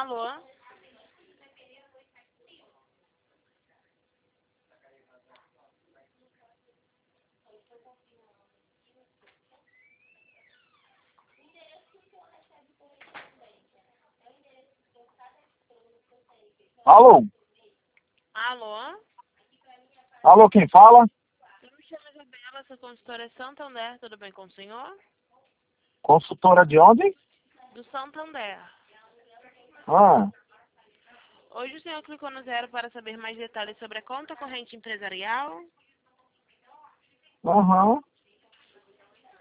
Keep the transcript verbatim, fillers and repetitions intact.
Alô? Alô? Alô? Alô, quem fala? Eu me chamo Isabela, sou consultora Santander, tudo bem com o senhor? Consultora de onde? Do Santander. Ah, Hoje o senhor clicou no zero para saber mais detalhes sobre a conta corrente empresarial? aham.